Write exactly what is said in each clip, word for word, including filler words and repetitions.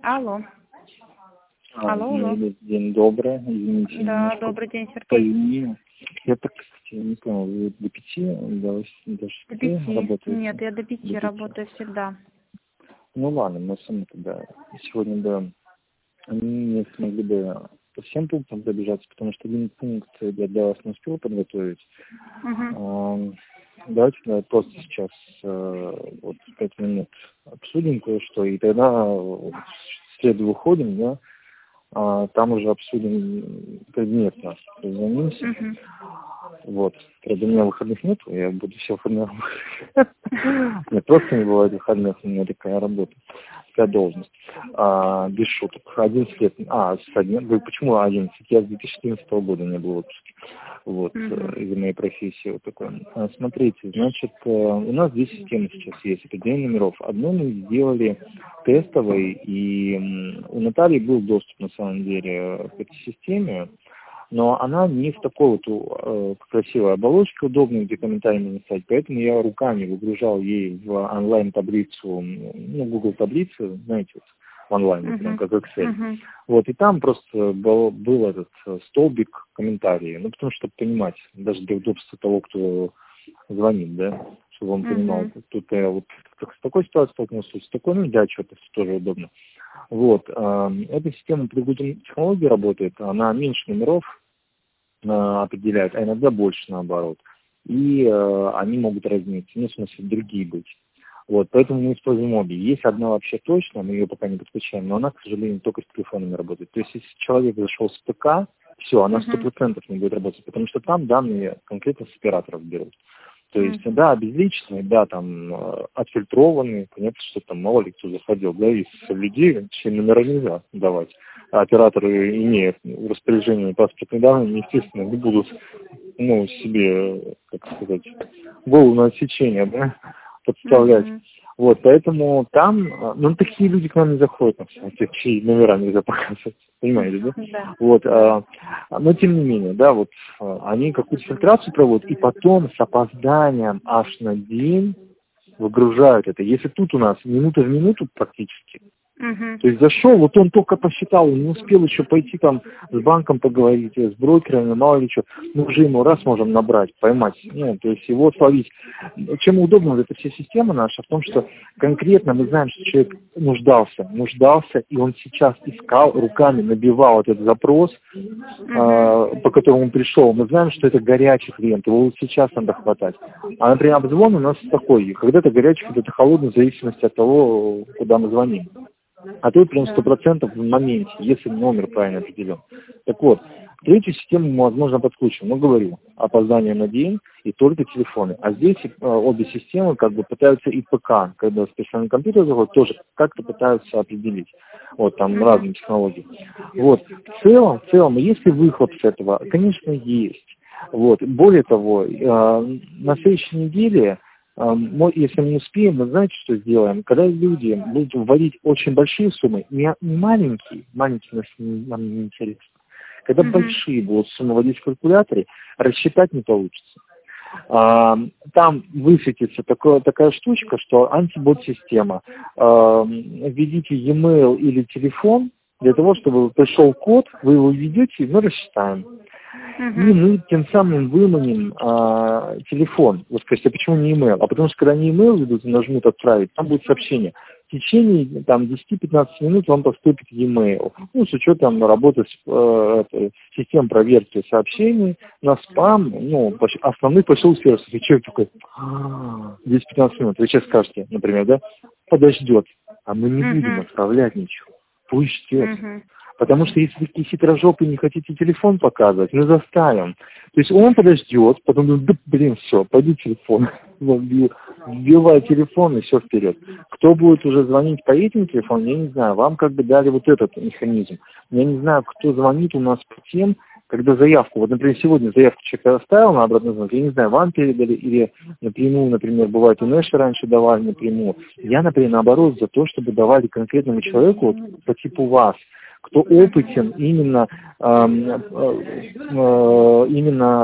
Алло. А, Алло, алло. День добрый, извините. Да, добрый день, Сергей. Я так, кстати, не понял, вы до пяти, до, до шести До пяти. работаете? Нет, я до пяти до пяти. работаю всегда. Ну ладно, мы сами тогда сегодня бы не смогли бы по всем пунктам пробежаться, потому что один пункт я для вас не успел подготовить. Угу. Давайте да, просто сейчас вот пять минут обсудим кое-что, и тогда в среду выходим, да, а там уже обсудим предметно, созвонимся. Угу. Вот. Правда, у меня выходных нет, я буду все выходные работать. Мне просто не бывает выходных, у меня такая работа, такая должность. А, без шуток. одиннадцать лет. А, с одним, вы почему одиннадцать? Я с две тысячи четырнадцатого года не был в отпуске. Вот, Угу. из-за моей профессии вот такой. А, смотрите, значит, у нас две системы сейчас есть, это день номеров. Одну мы сделали тестовой, и у Натальи был доступ, на самом деле, к этой системе, но она не в такой вот э, красивой оболочке удобной, где комментарии можно ставить, поэтому я руками выгружал ей в онлайн-таблицу, ну, Google таблицы, знаете, вот, в онлайне, Uh-huh. прям как Excel. Uh-huh. Вот, и там просто был, был этот столбик комментарии, ну, потому что, понимать, даже для удобства того, кто звонит, да, чтобы он uh-huh. понимал, тут я вот с такой ситуацией столкнулся, с такой, ну, для отчета тоже удобно. Вот, э, эта система по другой технологии работает, она меньше номеров э, определяет, а иногда больше наоборот. И э, они могут разниться, ну, в смысле, другие быть. Вот, поэтому мы используем обе. Есть одна вообще точно, мы ее пока не подключаем, но она, к сожалению, только с телефонами работает. То есть, если человек зашел с ПК, все, она сто процентов не будет работать, потому что там данные конкретно с операторов берут. То есть, mm-hmm. да, обезличенные, да, там, э, отфильтрованные, понятно, что там мало ли кто заходил, да, из людей, чьи номера нельзя давать. А операторы, имея в распоряжении паспортные данные, естественно, не будут, ну, себе, как сказать, голову на отсечение, да, подставлять. Mm-hmm. Вот, поэтому там, ну, такие люди к нам не заходят, на самом деле, чьи номера нельзя показывать, понимаете, да? Да. Вот, а, но тем не менее, да, вот, они какую-то фильтрацию проводят, и потом с опозданием аж на день выгружают это. Если тут у нас минута в минуту практически, Uh-huh. то есть зашел, вот он только посчитал, он не успел еще пойти там с банком поговорить, с брокерами, мало ли что, мы уже ему раз можем набрать, поймать, ну, то есть его словить. Чем удобна вот эта вся система наша, в том, что конкретно мы знаем, что человек нуждался, нуждался, и он сейчас искал, руками набивал этот запрос, uh-huh. э, по которому он пришел. Мы знаем, что это горячий клиент, его вот сейчас надо хватать. А, например, обзвон у нас такой, когда-то горячий, когда-то холодный, в зависимости от того, куда мы звоним. А тут прям сто процентов в моменте, если номер правильно определен. Так вот, третью систему мы, возможно, подключим. Но говорю, опоздание на день и только телефоны. А здесь э, обе системы как бы пытаются и ПК, когда специальный компьютер заходит, тоже как-то пытаются определить. Вот, там разные технологии. Вот, в целом, в целом, если выхлоп с этого, конечно, есть. Вот, более того, э, на следующей неделе, если мы не успеем, мы знаете, что сделаем? Когда люди будут вводить очень большие суммы, не маленькие, маленькие нас не, нам не интересно. Когда uh-huh. большие будут суммы вводить в калькуляторе, рассчитать не получится. А, там высветится такое, такая штучка, что антибот-система. А, введите e-mail или телефон, для того, чтобы пришел код, вы его введете, и мы рассчитаем. Uh-huh. И мы тем самым выманим а, телефон. Вот скажите, а почему не email? А потому что когда они email ведут и нажмут отправить, там будет сообщение. В течение там, десять-пятнадцать минут вам поступит e-mail. Ну, с учетом работы с, э, систем проверки сообщений на спам, ну, основных почтовых сервисов. И человек такой, десять-пятнадцать минут. Вы сейчас скажете, например, да, подождет. А мы не uh-huh. будем отправлять ничего. Пусть ждет. Uh-huh. Потому что если вы такие хитрожопые не хотите телефон показывать, мы заставим. То есть он подождет, потом думает, да блин, все, пойди телефон. Вбивай телефон и все вперед. Кто будет уже звонить по этим телефонам, я не знаю. Вам как бы дали вот этот механизм. Я не знаю, кто звонит у нас по тем, когда заявку, вот, например, сегодня заявку человек оставил на обратный звонок, я не знаю, вам передали или напрямую, например, бывает, у Нэша раньше давали напрямую. Я, например, наоборот, за то, чтобы давали конкретному человеку вот, по типу вас, кто опытен именно, э, э, именно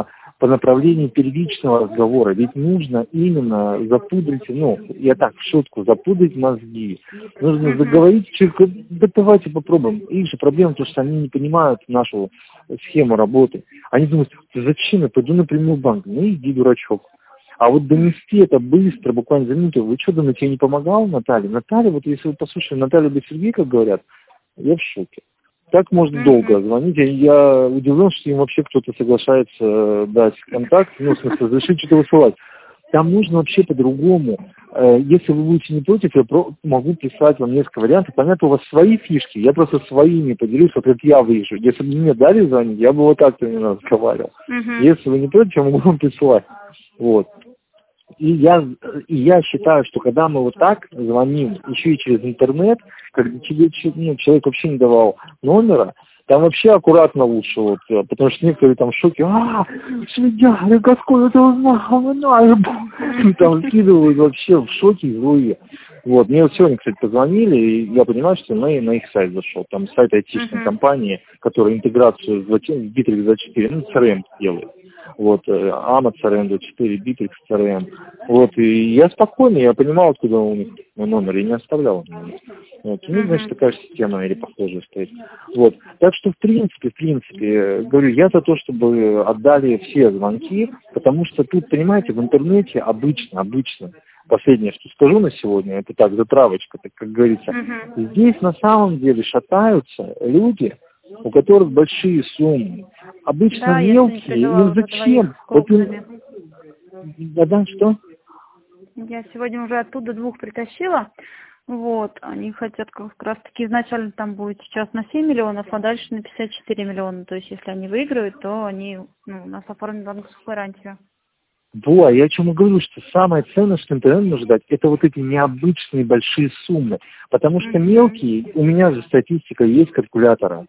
по направлению первичного разговора. Ведь нужно именно запудрить, ну, я так, в шутку, запудрить мозги. Нужно Мгм. заговорить человека, да давайте попробуем. Их же проблема то, что они не понимают нашу схему работы. Они думают, зачем я пойду напрямую в банк? Ну иди, дурачок. А вот донести это быстро, буквально за минуту. Вы что думаете, я не помогал Наталье? Наталья, вот если вы послушали Наталью да Сергей, как говорят, я в шоке. Так можно Мгм. долго звонить. Я, я удивлен, что им вообще кто-то соглашается э, дать контакт, ну, в смысле, разрешить что-то высылать. Там нужно вообще по-другому. Э, Если вы будете не против, я про- могу прислать вам несколько вариантов. Понятно, у вас свои фишки, я просто своими поделюсь, вот как я вижу. Если бы мне дали звонить, я бы вот так-то не разговаривал. Мгм. Если вы не против, я могу вам присылать. Вот. И я, и я считаю, что когда мы вот так звоним, еще и через интернет, когда тебе ну, человек вообще не давал номера, там вообще аккуратно лучше, вот, э, потому что некоторые там в шоке, а, следя, я какой это узнал, мы знаем». Там скидывают вообще в шоке злые. Вот, мне вот сегодня, кстати, позвонили, и я понимаю, что на, на их сайт зашел, там сайт айтишной Мгм. компании, которая интеграцию с Bittrex двадцать четыре, ну, си ар эм делает. Вот, э, ама си ар эм двадцать четыре, Bittrex си ар эм. Вот, и я спокойно, я понимал, откуда у них мой номер, и не оставлял. Вот, у них, значит, Мгм. такая же система или похожая стоит. Вот, так что, в принципе, в принципе, э, говорю, я за то, чтобы отдали все звонки, потому что тут, понимаете, в интернете обычно, обычно, последнее, что скажу на сегодня, это так, затравочка, так как говорится, Мгм. здесь на самом деле шатаются люди, у которых большие суммы. Обычно Да, я сегодня мелкие, им переживала за двоих зачем? с Вот им, коксами. да, да, что? Я сегодня уже оттуда двух притащила. Вот, они хотят как раз таки изначально там будет сейчас на семь миллионов, а дальше на пятьдесят четыре миллиона. То есть, если они выиграют, то они ну, у нас оформят банковскую гарантию. Во, я о чем и говорю, что самое ценное, что интернет может дать, это вот эти необычные большие суммы. Потому что Мгм. мелкие, у меня же статистика есть калькулятора.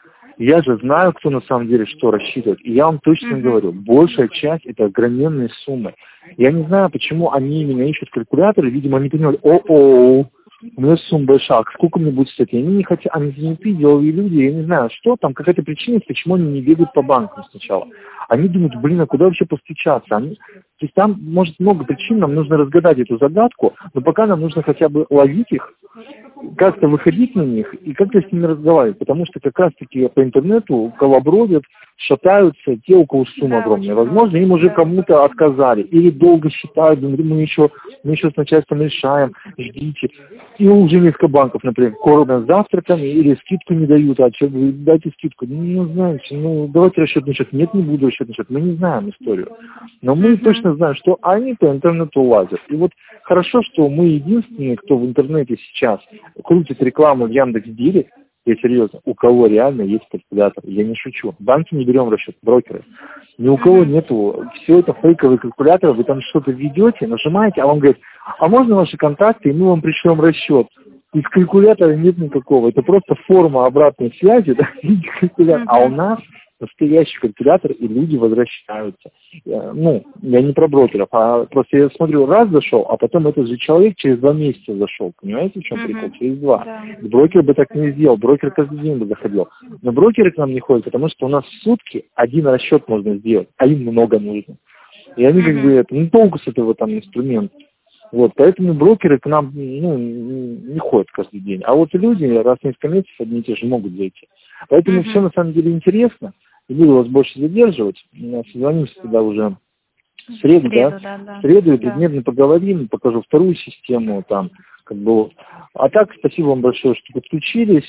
Я же знаю, кто на самом деле что рассчитывает. И я вам точно Мгм. говорю, большая часть это огроменные суммы. Я не знаю, почему они именно ищут калькуляторы. Видимо, они понимают, о-о, у меня сумма большая, а сколько мне будет стоить? И они не хотят, они заняты, деловые люди, я не знаю, что там, какая-то причина, почему они не бегают по банкам сначала. Они думают, блин, а куда вообще постучаться? Они... То есть там может много причин, нам нужно разгадать эту загадку, но пока нам нужно хотя бы ловить их, как-то выходить на них и как-то с ними разговаривать, потому что как раз-таки по интернету колобродят, шатаются те, у кого сумма Да, огромная. очень Возможно, много, им уже да. кому-то отказали, или долго считают, думают, мы еще, мы еще с начальством решаем, ждите. И уже несколько банков, например, кормят завтраками или скидку не дают, а что, вы дайте скидку. Ну, не знаете, ну, давайте расчетный счет. Нет, не буду расчетный счет. Мы не знаем историю. Но мы Мгм. точно знаем, что они по интернету лазят. И вот хорошо, что мы единственные, кто в интернете сейчас крутит рекламу в Яндекс.Директ, я серьезно, у кого реально есть калькулятор. Я не шучу. Банки не берем в расчет, брокеры. Ни у кого Мгм. нету. Все это фейковые калькуляторы. Вы там что-то введете, нажимаете, а он говорит, а можно ваши контакты, и мы вам пришлем расчет. Из калькулятора нет никакого. Это просто форма обратной связи, да, калькулятор. А у Мгм. нас настоящий калькулятор, и люди возвращаются. Я, ну, я не про брокеров, а просто я смотрю, раз зашел, а потом этот же человек через два месяца зашел. Понимаете, в чем прикол? Мгм. Через два. Да. Брокер бы так не сделал, брокер каждый день бы заходил. Но брокеры к нам не ходят, потому что у нас в сутки один расчет можно сделать, а им много нужно. И они как бы, Мгм. это, ну, толку с этого там инструмента. Вот, поэтому брокеры к нам ну, не ходят каждый день. А вот люди раз в несколько месяцев одни и те же могут зайти. Поэтому все Мгм. на самом деле интересно. Не буду вас больше задерживать. Созвонимся тогда уже в В среду, да? среду, да, да. В среду и Да. предметно поговорим, покажу вторую систему там, как бы вот. А так, спасибо вам большое, что подключились,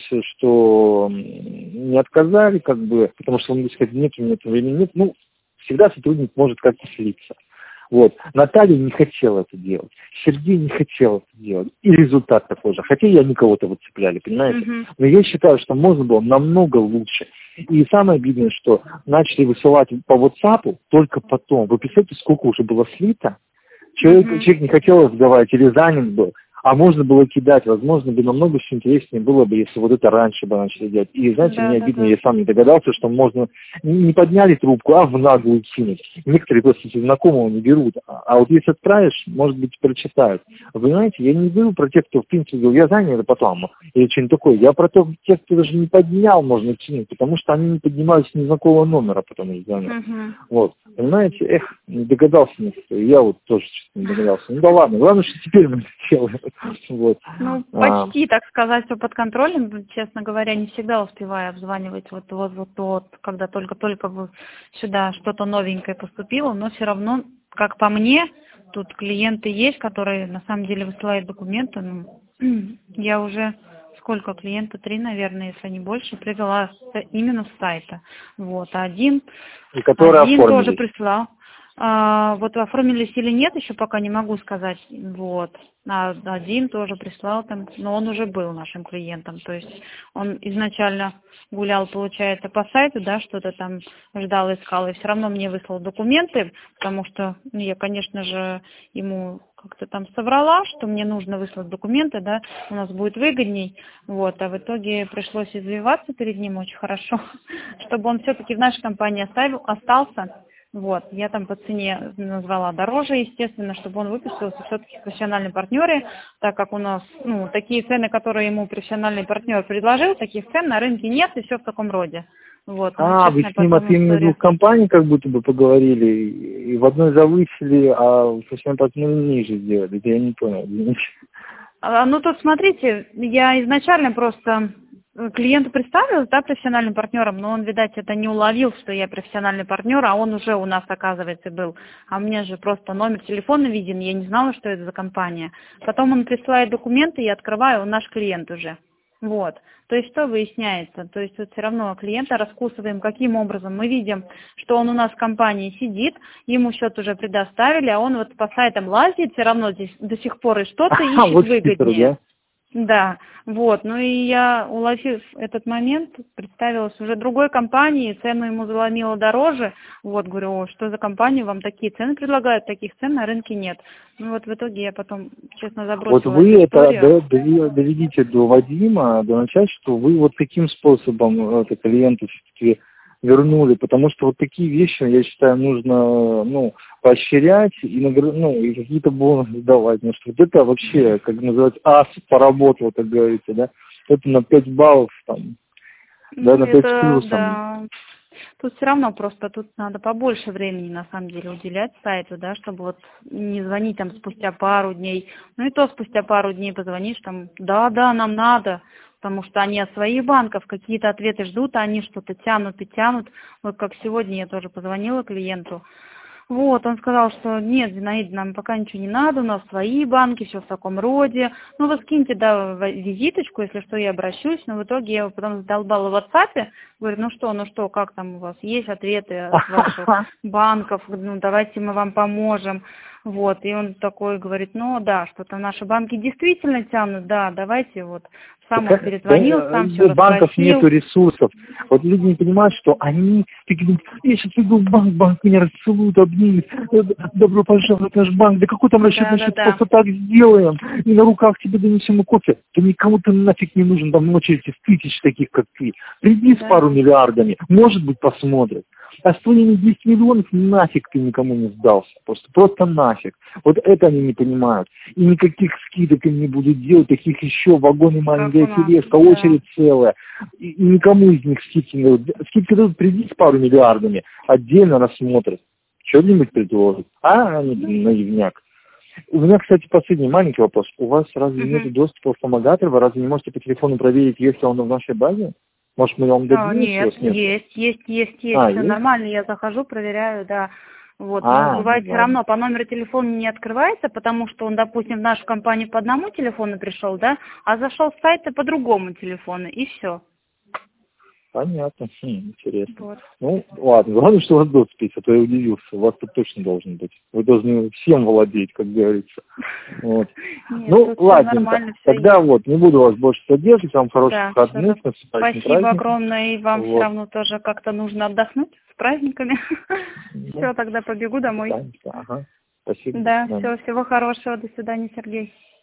что не отказали, как бы, потому что, вам сказать, нет, нет времени, нет. Ну, всегда сотрудник может как-то слиться. Вот. Наталья не хотела это делать, Сергей не хотел это делать, и результат такой же. Хотя и они кого-то выцепляли, понимаете? Мгм. Но я считаю, что можно было намного лучше. И самое обидное, что начали высылать по WhatsApp только потом. Вы представляете, сколько уже было слито? Человек, Мгм. человек не хотел разговаривать или занят был. А можно было кидать, возможно, бы намного еще интереснее было бы, если вот это раньше бы начали делать. И, знаете, Да, мне да, обидно, да. я сам не догадался, что можно не подняли трубку, а в наглую кинуть. Некоторые просто эти знакомого не берут. А а вот если отправишь, может быть, прочитают. Вы понимаете, я не говорю про тех, кто в принципе говорил, я занял потом, или что-нибудь такое. Я про то, тех, кто даже не поднял, можно кинуть, потому что они не поднимались с незнакомого номера, потому что звонят. Угу. Вот. Понимаете, эх, не догадался никто. И я вот тоже что-то не догадался. Ну да ладно, главное, что теперь мы это делаем. Вот. Ну, А, почти, так сказать, все под контролем. Честно говоря, не всегда успеваю обзванивать вот вот вот, вот когда только-только вы- сюда что-то новенькое поступило, но все равно, как по мне, тут клиенты есть, которые на самом деле высылают документы. Ну, я уже сколько клиента, три, наверное, если не больше, привела с- именно с сайта. Вот, а один, и которые один тоже оформились. прислал. А, вот оформились или нет, еще пока не могу сказать. Вот. А один тоже прислал там, но он уже был нашим клиентом. То есть он изначально гулял, получается, по сайту, да, что-то там ждал, искал, и все равно мне выслал документы, потому что ну, я, конечно же, ему как-то там соврала, что мне нужно выслать документы, да, у нас будет выгодней. Вот, а в итоге пришлось извиваться перед ним очень хорошо, чтобы он все-таки в нашей компании оставил, остался. Вот, я там по цене назвала дороже, естественно, чтобы он выписался все-таки в профессиональном партнере, так как у нас, ну, такие цены, которые ему профессиональный партнер предложил, таких цен на рынке нет, и все в таком роде. Вот, ну, А, вы честная с ним от потом имени история. двух компаний как будто бы поговорили, и в одной завысили, а в совсем партнере ниже сделали. Это я не понял, извините. А, ну, тут смотрите, я изначально просто клиенту представилась, да, профессиональным партнером, но он, видать, это не уловил, что я профессиональный партнер, а он уже у нас, оказывается, был. А мне же просто номер телефона виден, я не знала, что это за компания. Потом он присылает документы, я открываю, он наш клиент уже. Вот. То есть что выясняется? То есть вот все равно клиента раскусываем, каким образом. Мы видим, что он у нас в компании сидит, ему счет уже предоставили, а он вот по сайтам лазит, все равно здесь до сих пор и что-то А, ищет вот хитро, выгоднее. да? Да, вот, ну и я, уловив этот момент, представилась уже другой компании, цену ему заломила дороже, вот, говорю, о, что за компания, вам такие цены предлагают, таких цен на рынке нет. Ну вот в итоге я потом, честно, Вот забросила вы эту это историю. до- дови- доведите до Вадима, до начальства, вы вот таким способом это клиенту все-таки вернули, потому что вот такие вещи, я считаю, нужно, ну, поощрять и, нагр- ну, и какие-то бонусы давать, потому что вот это вообще, как называется, ас поработал, как говорится, да, это на пять баллов, там, да, Ну на пять с это, плюсом. да, тут все равно просто тут надо побольше времени на самом деле уделять сайту, да, чтобы вот не звонить там спустя пару дней. Ну и то спустя пару дней позвонишь там, да, да, нам надо, потому что они от своих банков какие-то ответы ждут, а они что-то тянут и тянут. Вот как сегодня я тоже позвонила клиенту. Вот, он сказал, что нет, Зинаида, нам пока ничего не надо, у нас свои банки, все в таком роде. Ну, вы скиньте, да, в- визиточку, если что, я обращусь. Но в итоге я его потом задолбала в WhatsApp. Говорю, ну что, ну что, как там у вас? Есть ответы от ваших банков? Ну, давайте мы вам поможем. Вот, и он такой говорит, ну да, что-то наши банки действительно тянут, да, давайте вот. Сам он Так, да, перезвонил, сам все у банков нету расспросил. ресурсов. Вот люди не понимают, что они такие думают, я сейчас иду в банк, банк меня расцелует, обнимет, э, добро пожаловать в наш банк, да какой там расчет, Да, мы да, сейчас да. просто так сделаем, и на руках тебе донесем и кофе. Да никому ты нафиг не нужен, там очередь из тысяч таких, как ты. Приди с Да. пару миллиардами, может быть, посмотрят. А с твоими десять миллионов нафиг ты никому не сдался. Просто, просто нафиг. Вот это они не понимают. И никаких скидок им не будут делать, таких еще вагоны, Как маленькая у нас, тележка, да. очередь целая. И, и никому из них скидки не дадут. Скидки дадут, приди с пару миллиардами, отдельно рассмотрят. Что-нибудь предложат. А, они, блин, наивняк. У меня, кстати, последний маленький вопрос. У вас разве Мгм. нет доступа в помогатель? Вы разве не можете по телефону проверить, есть ли он в нашей базе? Может, мы вам А, дадим, если у нет, вас нет? есть, есть, есть, есть, А, все есть? нормально, я захожу, проверяю, да. Вот, но А, ну бывает все ладно. равно по номеру телефона не открывается, потому что он, допустим, в нашу компанию по одному телефону пришел, да, а зашел с сайта по другому телефону, и все. Понятно. Хм, интересно. Вот. Ну, ладно. Главное, что у вас доступ есть, а то я удивился. У вас тут точно должен быть. Вы должны всем владеть, как говорится. Вот. Нет, Ну, тут все ладненько. нормально, все Тогда есть. вот, не буду вас больше задерживать. Вам хороших Да, выходных, что-то. с наступающим Спасибо праздником. огромное, и вам все Вот. равно тоже как-то нужно отдохнуть с праздниками. Ну, Все, тогда побегу домой. останемся. Ага. Спасибо, до Да, свидания. все, всего хорошего, до свидания, Сергей.